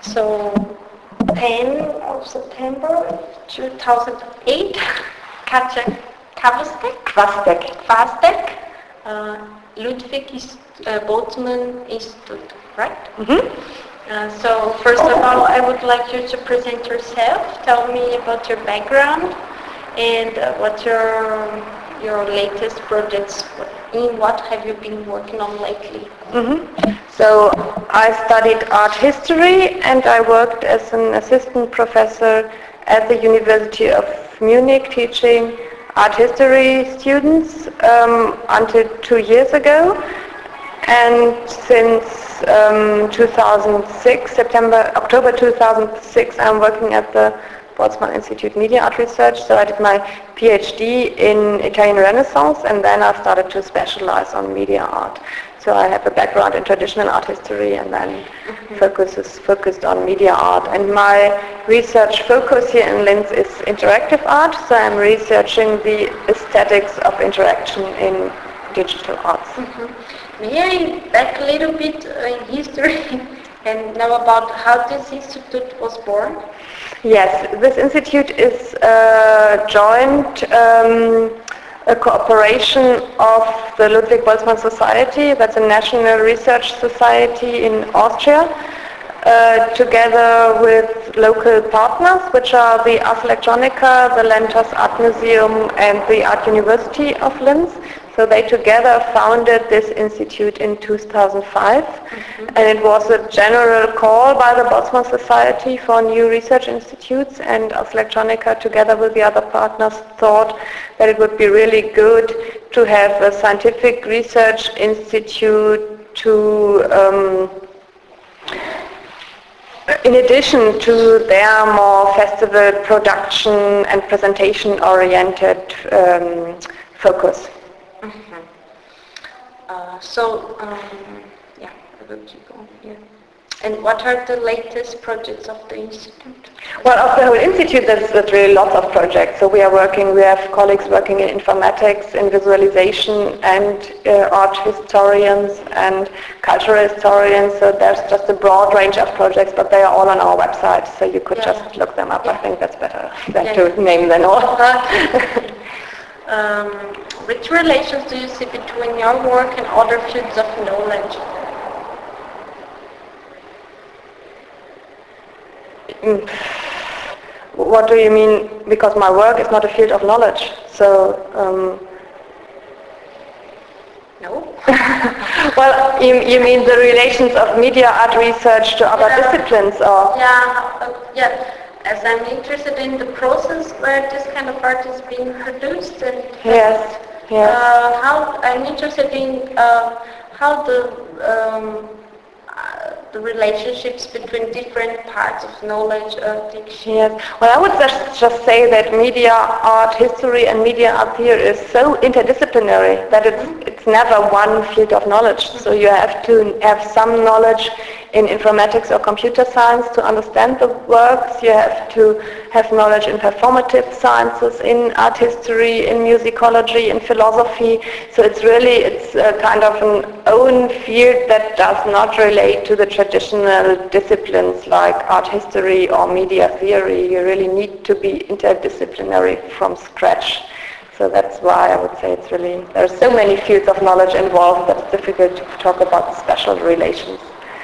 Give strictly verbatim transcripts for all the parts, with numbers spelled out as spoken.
So, tenth of September two thousand eight, Katja Kvastek, Kvastek. Kvastek, uh, Ludwig is, uh, Boltzmann Institute, right? Mm-hmm. Uh, so, first of all, I would like you to present yourself. Tell me about your background and uh, what your your latest projects. In what have you been working on lately? Mm-hmm. So I studied art history and I worked as an assistant professor at the University of Munich teaching art history students um, until two years ago. And since um, two thousand six, September, October two thousand six, I'm working at the Boltzmann Institute Media Art Research. So I did my PhD in Italian Renaissance and then I started to specialize on media art. So I have a background in traditional art history and then mm-hmm. focuses focused on media art. And my research focus here in Linz is interactive art. So I'm researching the aesthetics of interaction in digital arts. Mm-hmm. May I back a little bit in history and know about how this institute was born? Yes, this institute is a joint um, a cooperation of the Ludwig Boltzmann Society, that's a national research society in Austria, uh, together with local partners, which are the Ars Electronica, the Lentos Art Museum, and the Art University of Linz. So they together founded this institute in two thousand five, mm-hmm. and it was a general call by the Boltzmann Society for new research institutes, and Ars Electronica together with the other partners thought that it would be really good to have a scientific research institute to um, in addition to their more festival production and presentation oriented um, focus. Mm-hmm. Uh, so, um, yeah, I will keep on here. And what are the latest projects of the Institute? Well, of the whole Institute, there's, there's really lots of projects. So we are working, we have colleagues working in informatics, in visualization, and uh, art historians, and cultural historians. So there's just a broad range of projects, but they are all on our website, so you could yeah. just look them up. Yeah. I think that's better than yeah. to name them all. Um, which relations do you see between your work and other fields of knowledge? Mm. What do you mean? Because my work is not a field of knowledge. So. Um, no. Well, you, you mean the relations of media art research to other yeah. disciplines, or? Yeah. Uh, yeah. As I'm interested in the process where this kind of art is being produced, and yes, yes. Uh, how I'm interested in uh, how the um, uh, the relationships between different parts of knowledge uh, diction. Yes. Well, I would just, just say that media art history and media art theory is so interdisciplinary that it's mm-hmm. it's never one field of knowledge. Mm-hmm. So you have to have some knowledge in informatics or computer science to understand the works. You have to have knowledge in performative sciences, in art history, in musicology, in philosophy. So it's really, it's a kind of an own field that does not relate to the traditional disciplines like art history or media theory. You really need to be interdisciplinary from scratch. So that's why I would say it's really, there are so many fields of knowledge involved that it's difficult to talk about special relations.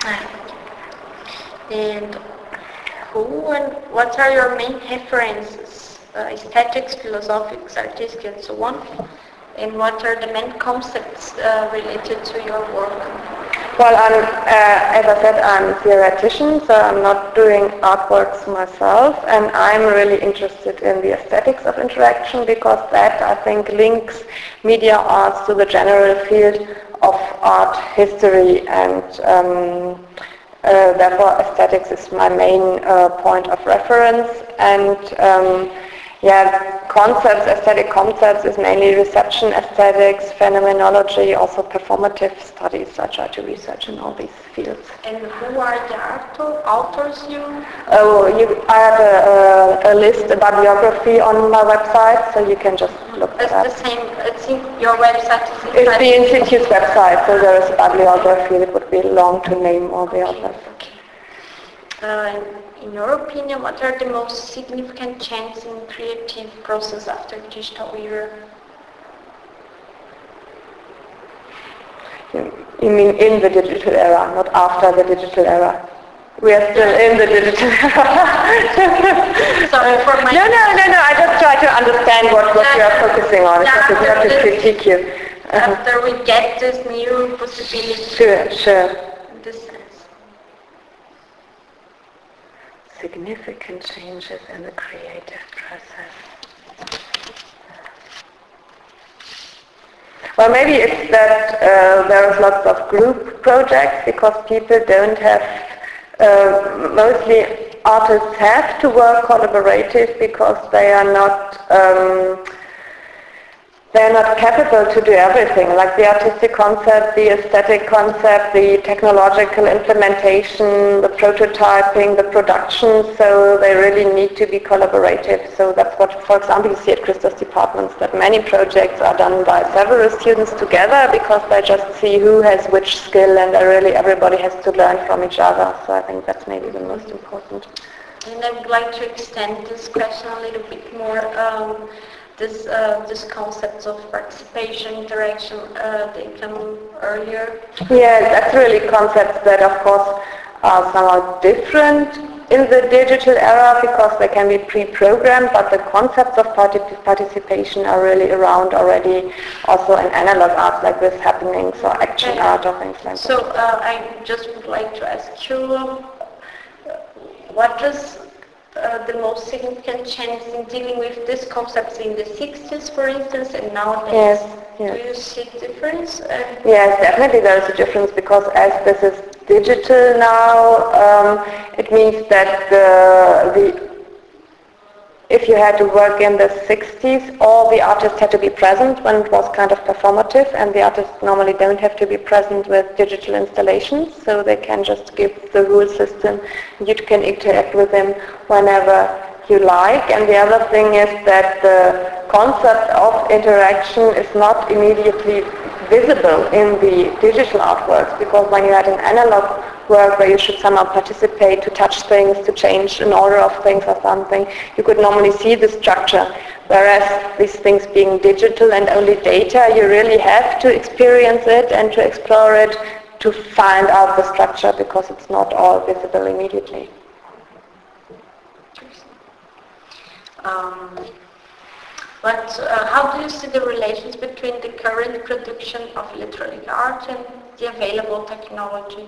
And who and what are your main references? Uh, aesthetics, philosophics, artistic, and so on. And what are the main concepts uh, related to your work? Well, I'm, uh, as I said, I'm a theoretician, so I'm not doing artworks myself, and I'm really interested in the aesthetics of interaction because that, I think, links media arts to the general field of art history, and um, uh, therefore aesthetics is my main uh, point of reference. And um, yeah, concepts, aesthetic concepts is mainly reception aesthetics, phenomenology, also performative studies. I try to research in all these fields. And who are the author, authors you? Oh, you, I have a, a, a list, a bibliography on my website, so you can just look it's at that. It's the same, it's in your website? Is it's the Institute's website, so there is a bibliography. It would be long to name all the authors. Okay. Uh, in your opinion, what are the most significant changes in creative process after digital era? You mean in the digital era, not after the digital era? We are still in the digital era. Sorry for my... No, no, no, no. I just try to understand what, what you are focusing on. It's not, not to critique you. Uh-huh. After we get this new possibility. Sure, sure. In this sense. Significant changes in the creative process. Well, maybe it's that uh, there is lots of group projects because people don't have, uh, mostly artists have to work collaborative because they are not um, they're not capable to do everything, like the artistic concept, the aesthetic concept, the technological implementation, the prototyping, the production, so they really need to be collaborative. So that's what, for example, you see at Christos departments, that many projects are done by several students together because they just see who has which skill and really everybody has to learn from each other. So I think that's maybe the most important. And I would like to extend this question a little bit more. Um, This, uh, this concepts of participation, interaction, uh, they come earlier. Yeah, that's really concepts that, of course, are somewhat different in the digital era because they can be pre-programmed, but the concepts of partic- participation are really around already, also in analog art like this happening, so action Okay. art or things like so, that. So uh, I just would like to ask you, uh, what does Uh, the most significant change in dealing with these concepts in the sixties, for instance, and nowadays? Yes, yes. Do you see difference? Uh, yes, definitely there is a difference because as this is digital now, um, it means that the, the if you had to work in the sixties, all the artists had to be present when it was kind of performative, and the artists normally don't have to be present with digital installations, so they can just give the rule system. You can interact with them whenever you like. And the other thing is that the concept of interaction is not immediately visible in the digital artworks, because when you had an analog work where you should somehow participate to touch things, to change an order of things or something, you could normally see the structure. Whereas these things being digital and only data, you really have to experience it and to explore it to find out the structure because it's not all visible immediately. Um, but uh, how do you see the relations between the current production of electronic art and the available technology?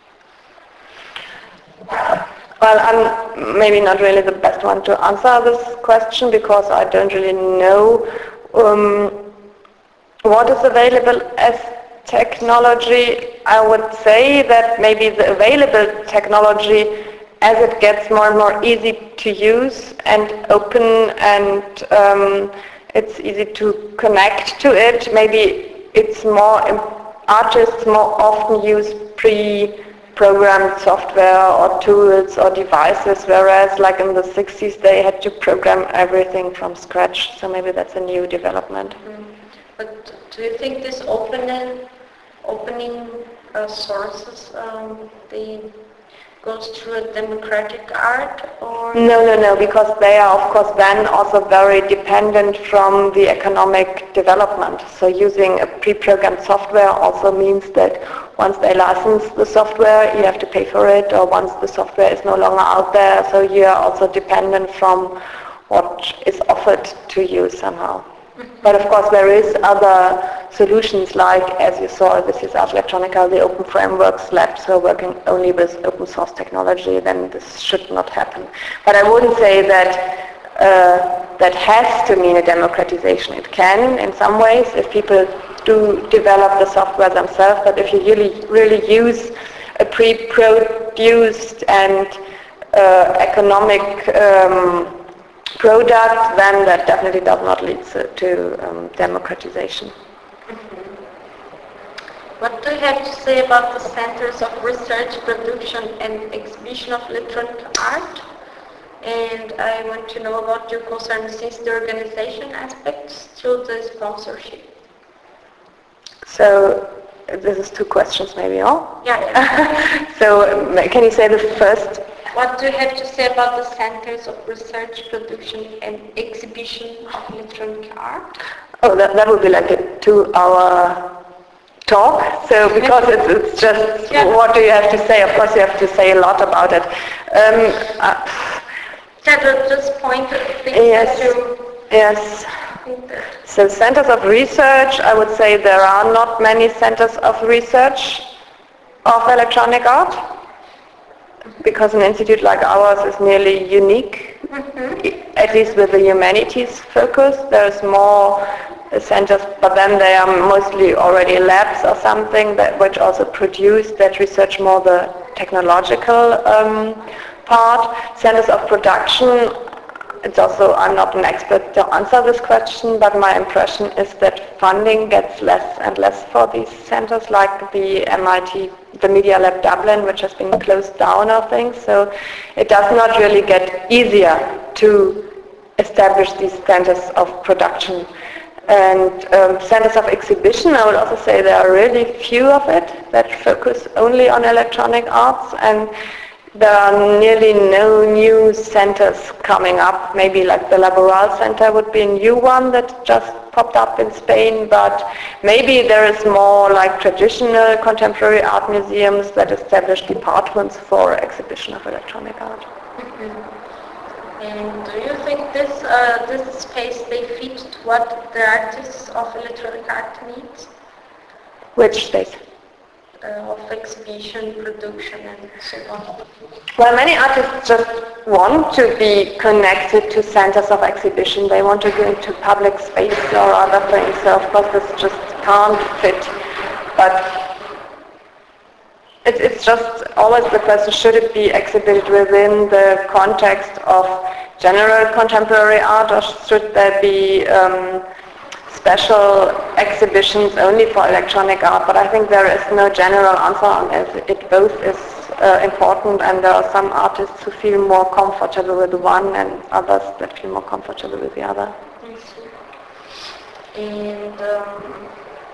Well, I'm maybe not really the best one to answer this question because I don't really know um, what is available as technology. I would say that maybe the available technology, as it gets more and more easy to use and open and um, it's easy to connect to it, maybe it's more, artists more often use pre programmed software or tools or devices, whereas like in the sixties they had to program everything from scratch. So maybe that's a new development. Mm. But do you think this opening, opening uh, sources, um, they goes through a democratic art, or? No, no, no, because they are of course then also very dependent from the economic development. So using a pre-programmed software also means that once they license the software, you have to pay for it, or once the software is no longer out there, so you are also dependent from what is offered to you somehow. But of course there is other solutions like, as you saw, this is Ars Electronica, the Open Frameworks Lab, so working only with open source technology, then this should not happen. But I wouldn't say that uh, that has to mean a democratization. It can in some ways if people do develop the software themselves, but if you really, really use a pre-produced and uh, economic um, product, then that definitely does not lead to, to um, democratization. Mm-hmm. What do you have to say about the Centers of Research, Production and Exhibition of Electronic Art? And I want to know about your concern since the organization aspects to the sponsorship. So this is two questions maybe, oh? Yeah. yeah. So can you say the first what do you have to say about the Centers of Research, Production and Exhibition of Electronic Art? Oh, that, that would be like a two-hour talk. So because it's, it's just, yeah. What do you have to say? Of course, you have to say a lot about it. Um, uh, yeah, just point things yes, that you yes. So centers of research, I would say there are not many centers of research of electronic art, because an institute like ours is nearly unique, mm-hmm. at least with the humanities focus. There's more centers, but then they are mostly already labs or something that which also produce that research more the technological um, part. Centers of production, it's also, I'm not an expert to answer this question, but my impression is that funding gets less and less for these centers, like the M I T, the Media Lab Dublin, which has been closed down, I think. So it does not really get easier to establish these centers of production. And um, centers of exhibition, I would also say there are really few of it that focus only on electronic arts, and there are nearly no new centers coming up. Maybe like the Laboral Center would be a new one that just popped up in Spain, but maybe there is more like traditional contemporary art museums that establish departments for exhibition of electronic art. Mm-hmm. And do you think this uh, this space they fit to what the artists of electronic art need? Which space? Uh, of exhibition, production, and so on. Well, many artists just want to be connected to centers of exhibition. They want to go into public space or other things. So of course this just can't fit. But it, it's just always the question, should it be exhibited within the context of general contemporary art, or should there be um, special exhibitions only for electronic art? But I think there is no general answer on it. It both is uh, important, and there are some artists who feel more comfortable with one and others that feel more comfortable with the other. I see. And um,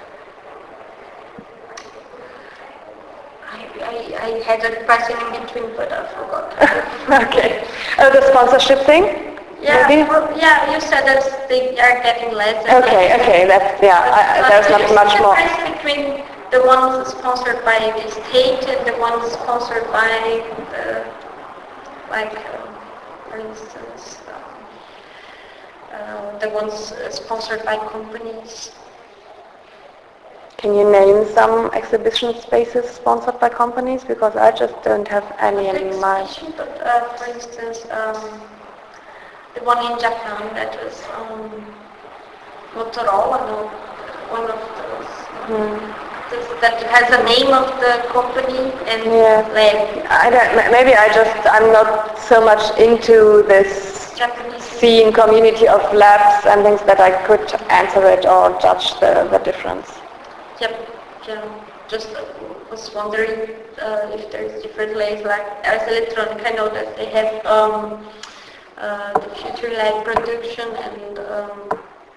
I, I, I had a question in between, but I forgot. Okay. Oh, the sponsorship thing? Yeah, maybe? Well, yeah, you said that they are getting less. And okay, less. okay, that's, yeah, I, there's not much more. What's the difference between the ones sponsored by the state and the ones sponsored by, the, like, um, for instance, um, uh, the ones sponsored by companies? Can you name some exhibition spaces sponsored by companies? Because I just don't have any in mind. But, uh, for instance, um, the one in Japan that was um, Motorola, no, one of those. Hmm. This, that has the name of the company and yeah. like. I don't, maybe I just, I'm not so much into this Japanese scene community of labs and things that I could answer it or judge the, the difference. Yep, yeah. Just uh, was wondering uh, if there's different layers, like as electronic, I know that they have um, uh, the Future Lab production and um,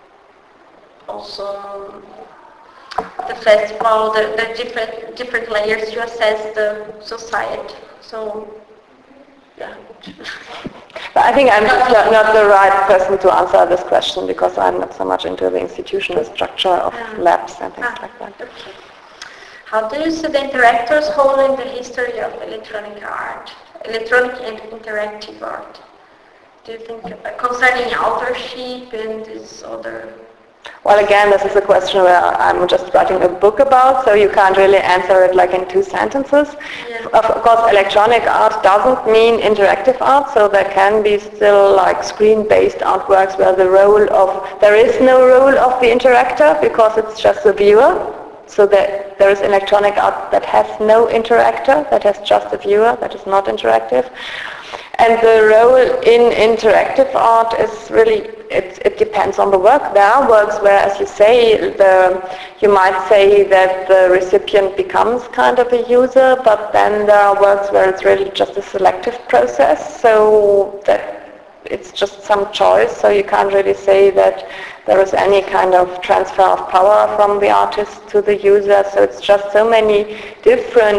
also the festival, the, the different different layers to assess the society. So, yeah. But I think I'm not, not the right person to answer this question, because I'm not so much into the institutional structure of ah. labs and things ah. like that. Okay. How do you see the interactors role in the history of electronic art, electronic and interactive art? Do you think uh, concerning authorship and this other? Well, again, this is a question where I'm just writing a book about, so you can't really answer it like in two sentences. Yeah. Of course, electronic art doesn't mean interactive art, so there can be still like screen-based artworks where the role of, there is no role of the interactor because it's just the viewer. So that there is electronic art that has no interactor, that has just a viewer, that is not interactive. And the role in interactive art is really, it, it depends on the work. There are works where, as you say, the, you might say that the recipient becomes kind of a user, but then there are works where it's really just a selective process, so that it's just some choice, so you can't really say that there is any kind of transfer of power from the artist to the user. So it's just so many different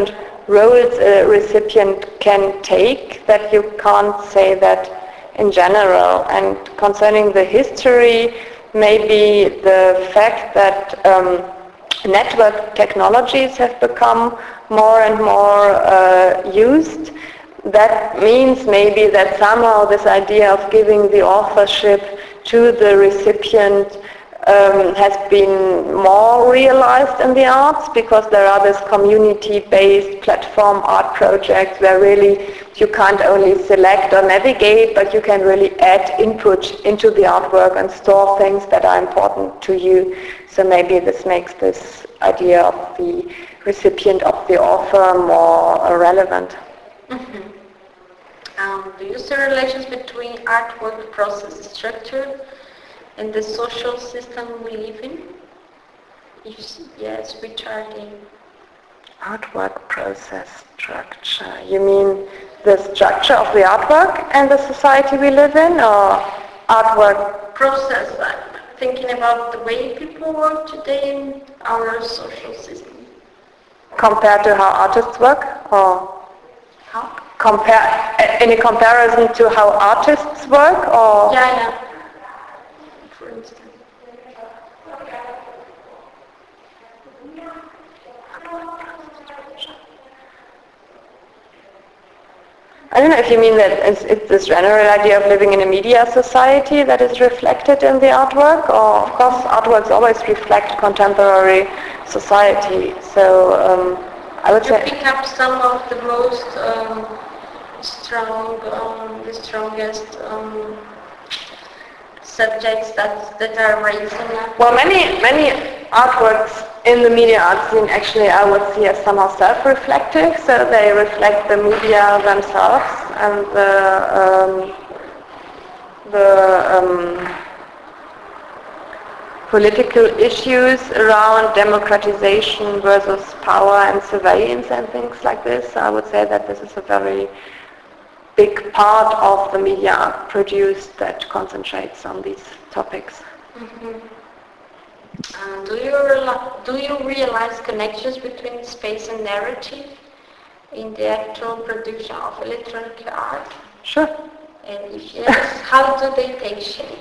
roles a recipient can take, that you can't say that in general. And concerning the history, maybe the fact that um, network technologies have become more and more uh, used, that means maybe that somehow this idea of giving the authorship to the recipient um, has been more realized in the arts, because there are these community-based platform art projects where really you can't only select or navigate, but you can really add input into the artwork and store things that are important to you. So maybe this makes this idea of the recipient of the author more relevant. Mm-hmm. Um, do you see relations between artwork process structure and the social system we live in? If yes, which are they? Artwork process structure. You mean the structure of the artwork and the society we live in, or artwork process? I'm thinking about the way people work today in our social system. Compared to how artists work, or how? Compare any comparison to how artists work, or yeah, yeah. For instance. I don't know if you mean that it's, it's this general idea of living in a media society that is reflected in the artwork, or of course artworks always reflect contemporary society. So um, I would you say... You pick up some of the most um, strong, um, the strongest um, subjects that, that are raising up. Well, many, many artworks in the media art scene actually I would see as somehow self-reflective, so they reflect the media themselves and the, um, the um, political issues around democratization versus power and surveillance and things like this. So I would say that this is a very big part of the media art produced that concentrates on these topics. Mm-hmm. Um, do you reali- do you realize connections between space and narrative in the actual production of electronic art? Sure. And if yes, how do they take shape?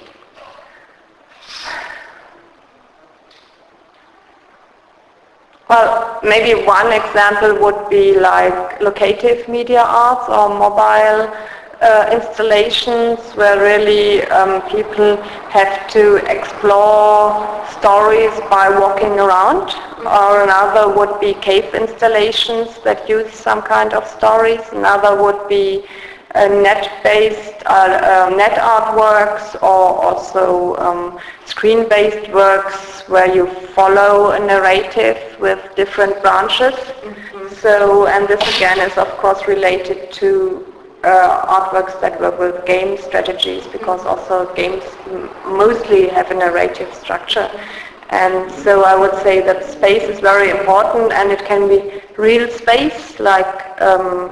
Well, maybe one example would be like locative media arts or mobile uh, installations where really um, people have to explore stories by walking around. Or another would be cave installations that use some kind of stories. Another would be uh, net-based uh, uh, net artworks, or also um, screen-based works where you follow a narrative with different branches. Mm-hmm. So, and this again is of course related to uh, artworks that work with game strategies, because also games m- mostly have a narrative structure. And so I would say that space is very important, and it can be real space like um,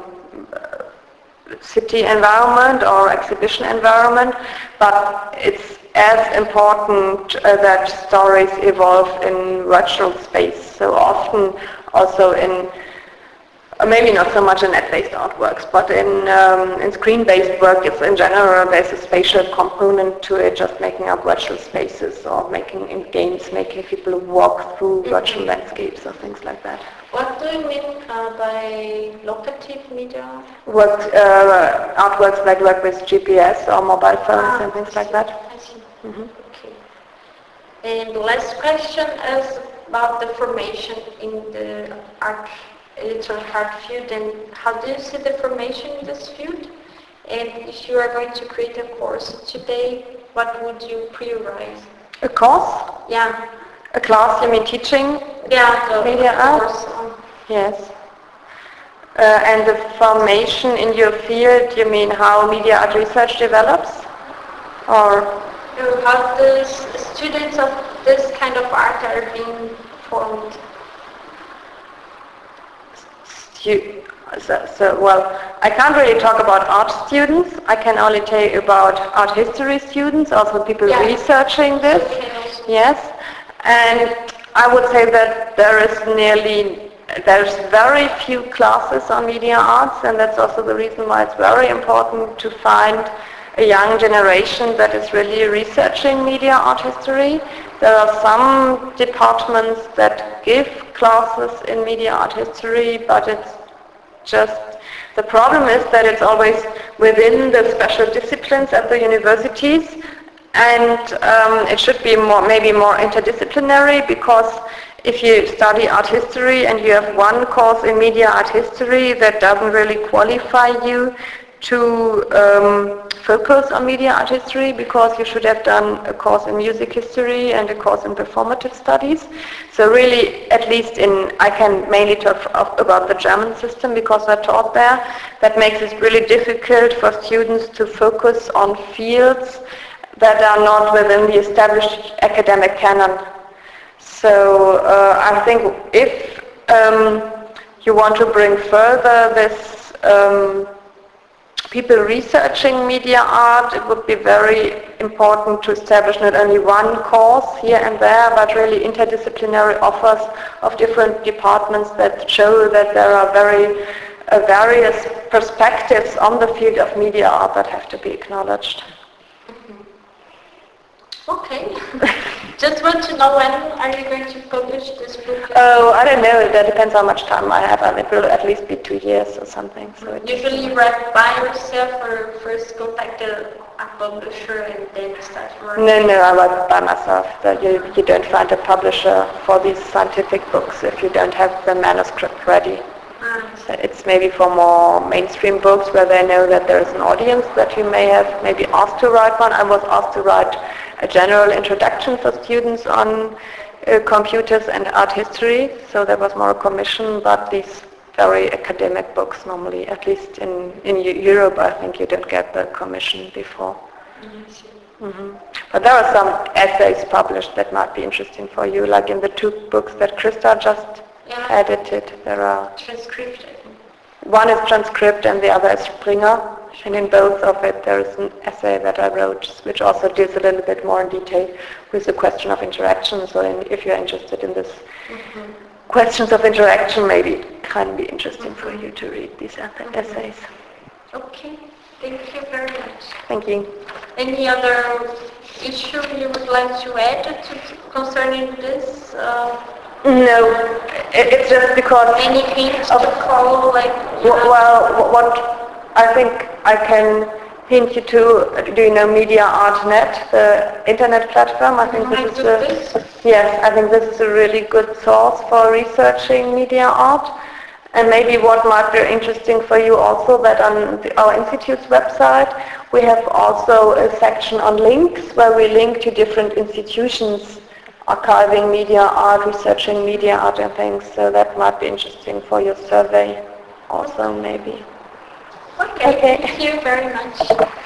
city environment or exhibition environment, but it's as important uh, that stories evolve in virtual space. So often also in Uh, maybe not so much in net-based artworks, but in, um, in screen-based work, it's in general, there's a spatial component to it, just making up virtual spaces, or making in games, making people walk through mm-hmm. virtual landscapes or things like that. What do you mean uh, by locative media? Work, uh, artworks that work with G P S or mobile phones ah, and things like that. I see. Mm-hmm. Okay. And the last question is about the formation in the art electronic art field, and how do you see the formation in this field? And if you are going to create a course today, what would you prioritize? A course? Yeah. A class, you mean teaching? Yeah, the media art? course. Um, yes. Uh, and the formation in your field, you mean how media art research develops? Or? How the students of this kind of art are being formed? So, so, well, I can't really talk about art students. I can only tell you about art history students, also people yeah. researching this. Okay. Yes. And I would say that there is nearly there's very few classes on media arts, and that's also the reason why it's very important to find a young generation that is really researching media art history. There are some departments that give classes in media art history, but it's just, the problem is that it's always within the special disciplines at the universities, and um, it should be more, maybe more interdisciplinary, because if you study art history and you have one course in media art history, that doesn't really qualify you to um, focus on media art history, because you should have done a course in music history and a course in performative studies. So really, at least in, I can mainly talk about the German system because I taught there, that makes it really difficult for students to focus on fields that are not within the established academic canon. So uh, I think if um, you want to bring further this um, people researching media art, it would be very important to establish not only one course here and there, but really interdisciplinary offers of different departments that show that there are very uh, various perspectives on the field of media art that have to be acknowledged. Okay. Just want to know, when are you going to publish this book? Oh, I don't know. That depends how much time I have. And it will at least be two years or something. So it usually write by yourself, or first contact a, a publisher and then start working? No, no, I write by myself. That you, you don't find a publisher for these scientific books if you don't have the manuscript ready. So it's maybe for more mainstream books where they know that there is an audience that you may have maybe asked to write one. I was asked to write a general introduction for students on uh, computers and art history, so there was more a commission, but these very academic books normally, at least in, in Europe, I think you don't get the commission before. Mm-hmm. Mm-hmm. But there are some essays published that might be interesting for you, like in the two books that Krista just yeah. edited. There are transcript, I think. One is transcript and the other is Springer. And in both of it there is an essay that I wrote which also deals a little bit more in detail with the question of interaction. So in, if you're interested in this mm-hmm. questions of interaction, maybe it can be interesting mm-hmm. for you to read these mm-hmm. essays. Okay, thank you very much. Thank you. Any other issue you would like to add to, concerning this? Uh, No, it, it's just because... Any hints to follow, like... Well, what I think I can hint you to, do you know Media Art Net, the internet platform? I think this is a, yes, I think this is a really good source for researching media art. And maybe what might be interesting for you also, that on the, our institute's website we have also a section on links where we link to different institutions archiving media art, researching media art and things, so that might be interesting for your survey also maybe. Okay, okay. Thank you very much.